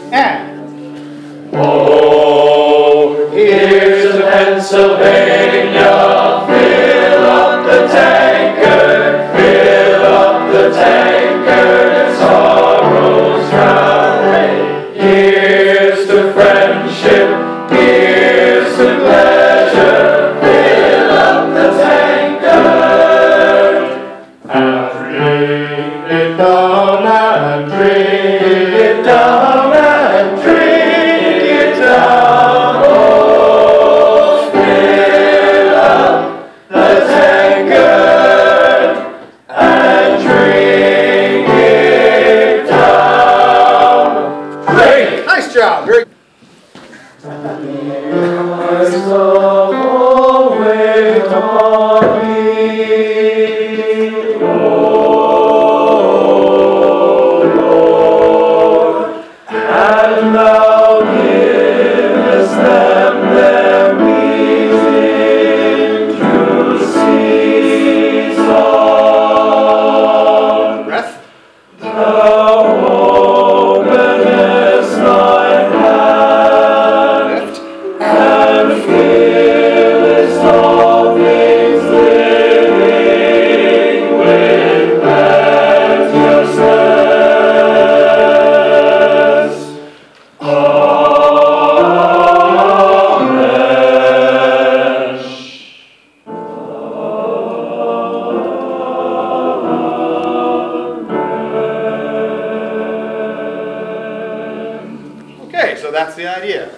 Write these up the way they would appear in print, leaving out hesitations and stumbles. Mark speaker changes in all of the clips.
Speaker 1: And
Speaker 2: oh, here's to Pennsylvania, fill up the tankard, fill up the tankard, and sorrows drown. Here's to friendship, here's to pleasure, fill up the tankard, and drink it down, and drink it down, and drink it down. Oh, fill up the tankard and drink it down. Drink!
Speaker 1: nice job. Very
Speaker 2: Eyes await upon me, oh Lord, and thou givest them their meeting due season.
Speaker 1: breath.
Speaker 2: Thou openest thy hand,
Speaker 1: Lift.
Speaker 2: and fillest all things living with plenteousness. Amen.
Speaker 1: Okay, so that's the idea.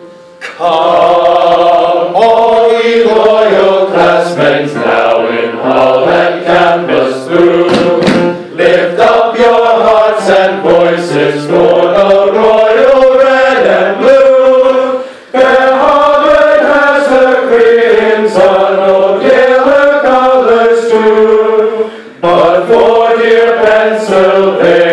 Speaker 2: Come, all ye loyal classmates, now in hall and campus through. Lift up your hearts and voices for the royal red and blue. Fair Harvard has her crimson, oh dear, her colors too. But for dear Pennsylvania,